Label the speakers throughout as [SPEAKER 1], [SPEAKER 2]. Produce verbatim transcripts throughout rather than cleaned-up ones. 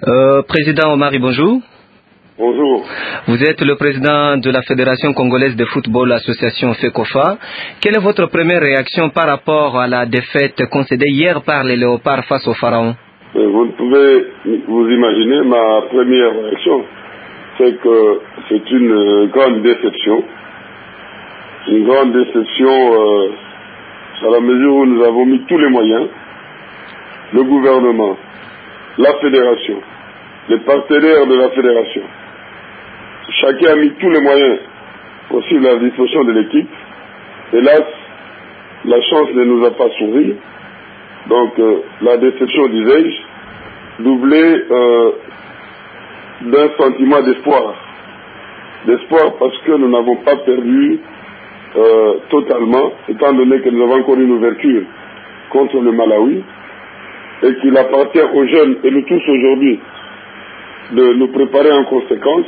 [SPEAKER 1] Euh, Président Omari, bonjour.
[SPEAKER 2] Bonjour.
[SPEAKER 1] Vous êtes le président de la Fédération congolaise de football, association FECOFA. Quelle est votre première réaction par rapport à la défaite concédée hier par les Léopards face aux Pharaons?
[SPEAKER 2] Vous ne pouvez vous imaginer, ma première réaction, c'est que c'est une grande déception. Une grande déception euh, à la mesure où nous avons mis tous les moyens, le gouvernement, la fédération, les partenaires de la fédération. Chacun a mis tous les moyens possibles à la disposition de l'équipe. Hélas, la chance ne nous a pas souri. Donc euh, la déception, disais-je, doublée euh, d'un sentiment d'espoir. D'espoir parce que nous n'avons pas perdu euh, totalement, étant donné que nous avons encore une ouverture contre le Malawi, et qu'il appartient aux jeunes et nous tous aujourd'hui de nous préparer en conséquence.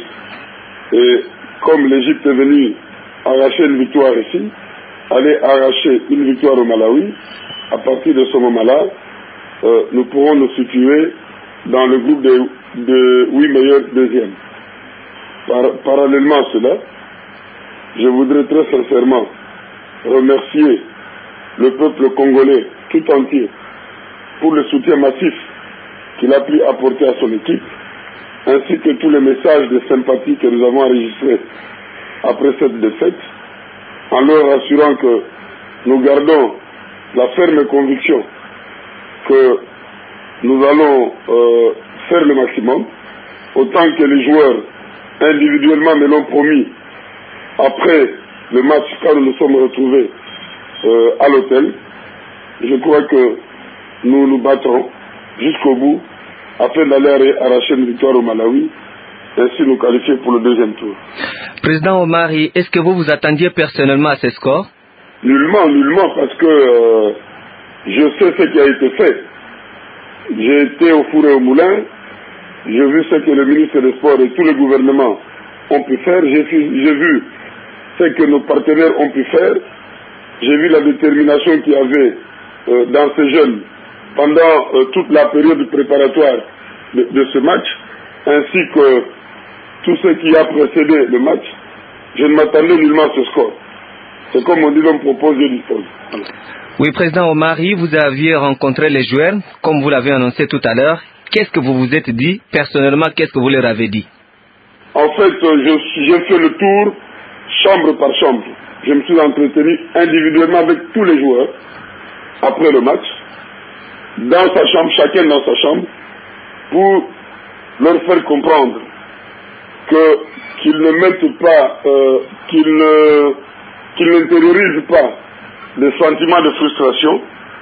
[SPEAKER 2] Et comme l'Égypte est venue arracher une victoire ici, aller arracher une victoire au Malawi, à partir de ce moment-là, euh, nous pourrons nous situer dans le groupe de, de huit meilleurs deuxièmes. Par, parallèlement à cela, je voudrais très sincèrement remercier le peuple congolais tout entier pour le soutien massif qu'il a pu apporter à son équipe, ainsi que tous les messages de sympathie que nous avons enregistrés après cette défaite, en leur assurant que nous gardons la ferme conviction que nous allons euh, faire le maximum, autant que les joueurs individuellement me l'ont promis après le match quand nous nous sommes retrouvés euh, à l'hôtel. Je crois que nous nous battrons jusqu'au bout afin d'aller arracher une victoire au Malawi et ainsi nous qualifier pour le deuxième tour.
[SPEAKER 1] Président Omari, est-ce que vous vous attendiez personnellement à ces scores?
[SPEAKER 2] Nullement, nullement, parce que euh, je sais ce qui a été fait. J'ai été au four et au moulin, j'ai vu ce que le ministre des Sports et tout le gouvernement ont pu faire, j'ai vu ce que nos partenaires ont pu faire, j'ai vu la détermination qu'il y avait euh, dans ces jeunes pendant euh, toute la période préparatoire de, de ce match, ainsi que tout ce qui a précédé le match. Je ne m'attendais nullement à ce score. C'est comme on dit, on propose, je dispose. Voilà.
[SPEAKER 1] Oui, Président Omari, vous aviez rencontré les joueurs, comme vous l'avez annoncé tout à l'heure. Qu'est-ce que vous vous êtes dit? Personnellement, qu'est-ce que vous leur avez dit?
[SPEAKER 2] En fait, j'ai fait le tour chambre par chambre. Je me suis entretenu individuellement avec tous les joueurs après le match, dans sa chambre, chacun dans sa chambre, pour leur faire comprendre que qu'ils ne mettent pas, euh, qu'ils ne, qu'ils n'intériorisent pas des sentiments de frustration.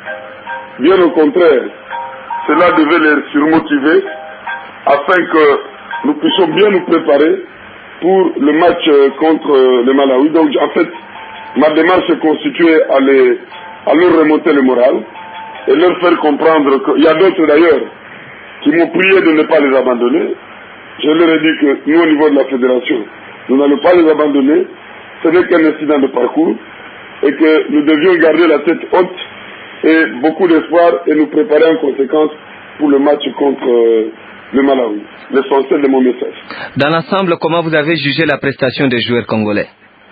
[SPEAKER 2] Bien au contraire, cela devait les surmotiver afin que nous puissions bien nous préparer pour le match contre le Malawi. Donc en fait, ma démarche se constituait à, les, à leur remonter le moral et leur faire comprendre qu'il y a d'autres d'ailleurs qui m'ont prié de ne pas les abandonner. Je leur ai dit que nous, au niveau de la fédération, nous n'allons pas les abandonner. Ce n'est qu'un incident de parcours et que nous devions garder la tête haute et beaucoup d'espoir et nous préparer en conséquence pour le match contre euh, le Malawi. L'essentiel de mon message.
[SPEAKER 1] Dans l'ensemble, comment vous avez jugé la prestation des joueurs congolais?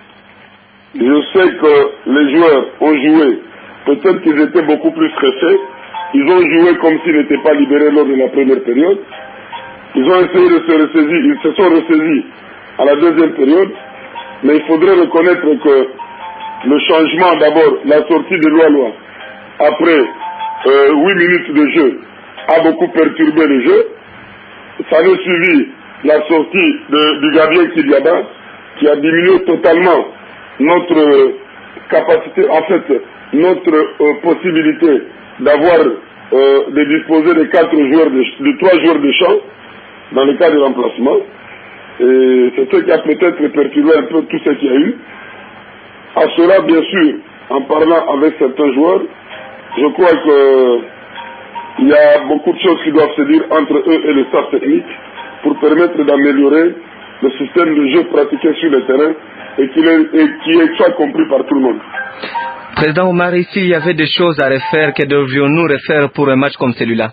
[SPEAKER 2] Je sais que les joueurs ont joué. Peut-être qu'ils étaient beaucoup plus stressés. Ils ont joué comme s'ils n'étaient pas libérés lors de la première période. Ils ont essayé de se ressaisir. Ils se sont ressaisis à la deuxième période. Mais il faudrait reconnaître que le changement, d'abord, la sortie de Loa-Loa, après euh, huit minutes de jeu, a beaucoup perturbé le jeu. Ça a suivi la sortie de, du gardien Kidiaba, qui a diminué totalement notre capacité, en fait, notre euh, possibilité d'avoir, euh, de disposer de quatre joueurs, de, de trois joueurs de champ dans le cas de remplacement. Et c'est ce qui a peut-être perturbé un peu tout ce qu'il y a eu. À cela, bien sûr, en parlant avec certains joueurs, je crois que il y a beaucoup de choses qui doivent se dire entre eux et le staff technique pour permettre d'améliorer le système de jeu pratiqué sur le terrain et qui est soit compris par tout le monde.
[SPEAKER 1] Président Omari, s'il y avait des choses à refaire, que devrions-nous refaire pour un match comme celui-là?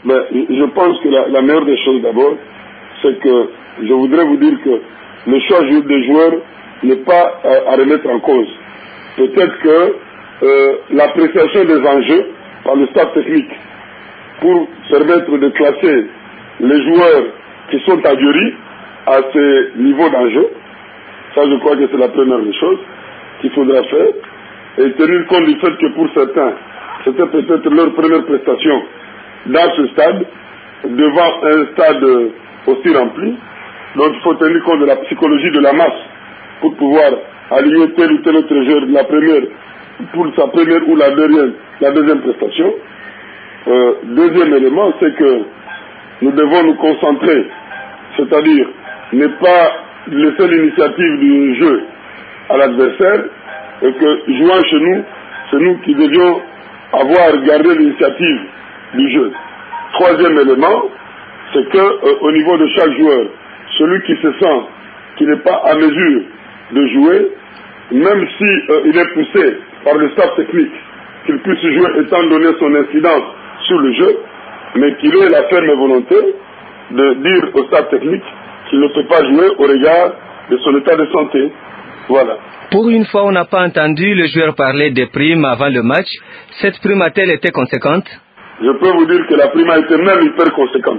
[SPEAKER 2] Ben, je pense que la, la meilleure des choses d'abord, c'est que je voudrais vous dire que le choix des joueurs n'est pas euh, à remettre en cause. Peut-être que euh, l'appréciation des enjeux par le staff technique pour permettre de classer les joueurs qui sont à Diori à ces niveaux d'enjeu, ça je crois que c'est la première des choses qu'il faudra faire, et tenir compte du fait que pour certains, c'était peut-être leur première prestation dans ce stade, devant un stade aussi rempli. Donc il faut tenir compte de la psychologie de la masse pour pouvoir aligner tel ou tel autre joueur de la première pour sa première ou la deuxième, la deuxième prestation. Euh, deuxième élément, c'est que nous devons nous concentrer, c'est-à-dire ne pas laisser l'initiative du jeu à l'adversaire, et que jouant chez nous, c'est nous qui devions avoir gardé l'initiative du jeu. Troisième élément, c'est que euh, au niveau de chaque joueur, celui qui se sent qui n'est pas à mesure de jouer, même si euh, il est poussé par le staff technique, qu'il puisse jouer étant donné son incidence sur le jeu, mais qu'il ait la ferme volonté de dire au staff technique qu'il ne peut pas jouer au regard de son état de santé. Voilà.
[SPEAKER 1] Pour une fois, on n'a pas entendu le joueur parler des primes avant le match. Cette prime a-t-elle été conséquente?
[SPEAKER 2] Je peux vous dire que la prime a été même hyper conséquente.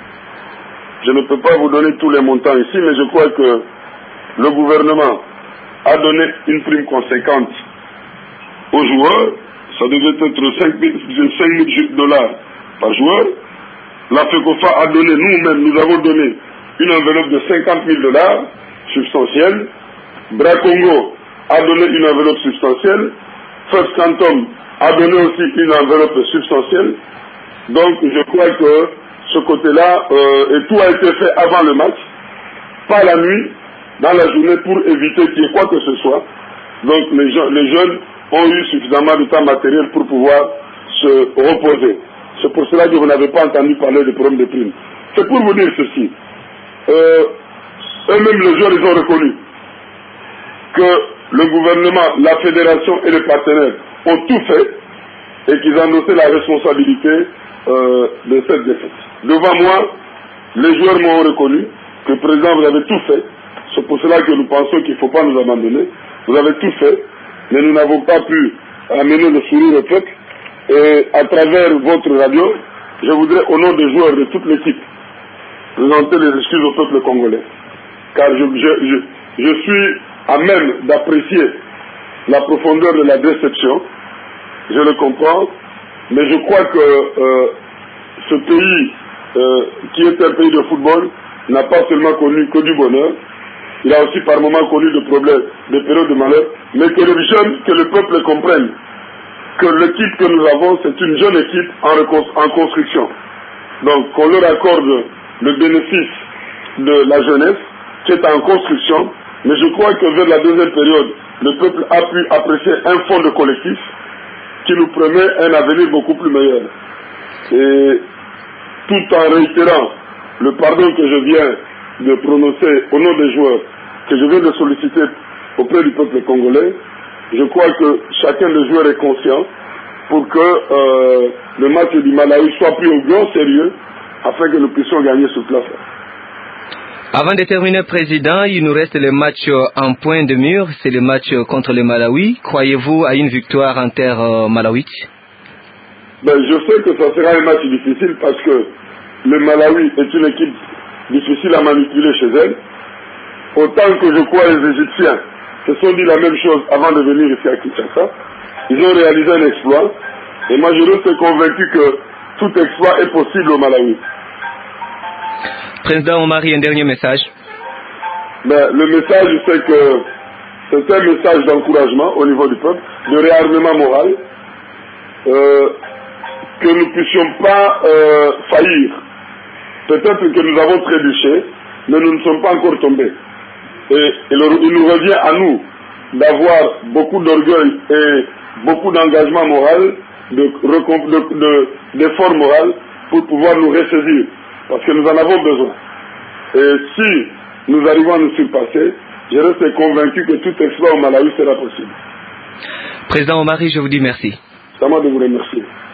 [SPEAKER 2] Je ne peux pas vous donner tous les montants ici, mais je crois que le gouvernement a donné une prime conséquente aux joueurs. Ça devait être cinq mille dollars par joueur. La FECOFA a donné, nous-mêmes, nous avons donné une enveloppe de cinquante mille dollars substantielle. Bracongo a donné une enveloppe substantielle. First Quantum a donné aussi une enveloppe substantielle. Donc je crois que ce côté-là, euh, et tout a été fait avant le match, pas la nuit, dans la journée, pour éviter qu'il y ait quoi que ce soit. Donc les, les jeunes ont eu suffisamment de temps matériel pour pouvoir se reposer. C'est pour cela que vous n'avez pas entendu parler de problème de primes. C'est pour vous dire ceci. Euh, eux-mêmes les joueurs, ils ont reconnu que le gouvernement, la fédération et les partenaires ont tout fait et qu'ils ont noté la responsabilité euh, de cette défaite. Devant moi, les joueurs m'ont reconnu que le président, vous avez tout fait. C'est pour cela que nous pensons qu'il ne faut pas nous abandonner. Vous avez tout fait, mais nous n'avons pas pu amener le sourire au peuple. Et à travers votre radio, je voudrais, au nom des joueurs de toute l'équipe, présenter les excuses au peuple congolais. Car je, je, je, je suis à même d'apprécier la profondeur de la déception. Je le comprends, mais je crois que euh, ce pays, euh, qui est un pays de football, n'a pas seulement connu que du bonheur. Il a aussi par moments connu des problèmes, des périodes de malheur, mais que les jeunes, que le peuple comprenne que l'équipe que nous avons, c'est une jeune équipe en, en construction. Donc qu'on leur accorde le bénéfice de la jeunesse qui est en construction, mais je crois que vers la deuxième période, le peuple a pu apprécier un fond de collectif qui nous promet un avenir beaucoup plus meilleur. Et tout en réitérant le pardon que je viens de prononcer au nom des joueurs, que je viens de solliciter auprès du peuple congolais, je crois que chacun des joueurs est conscient pour que euh, le match du Malawi soit pris au grand sérieux afin que nous puissions gagner sur place.
[SPEAKER 1] Avant de terminer, Président, il nous reste le match en point de mur, c'est le match contre le Malawi. Croyez-vous à une victoire en terre euh, malawite?
[SPEAKER 2] Ben, je sais que ça sera un match difficile parce que le Malawi est une équipe difficile à manipuler chez elle. Autant que je crois les Égyptiens se sont dit la même chose avant de venir ici à Kinshasa. Ils ont réalisé un exploit. Et moi je reste convaincu que tout exploit est possible au Malawi.
[SPEAKER 1] Président Omari, un dernier message.
[SPEAKER 2] Ben, le message, c'est que c'est un message d'encouragement au niveau du peuple, de réarmement moral, euh, que nous ne puissions pas euh, faillir. Peut-être que nous avons trébuché, mais nous ne sommes pas encore tombés. Et, et le, il nous revient à nous d'avoir beaucoup d'orgueil et beaucoup d'engagement moral, d'efforts de, de, de, moral pour pouvoir nous ressaisir. Parce que nous en avons besoin. Et si nous arrivons à nous surpasser, je reste convaincu que tout exploit au Malawi sera possible.
[SPEAKER 1] Président Omari, je vous dis merci.
[SPEAKER 2] C'est à moi de vous remercier.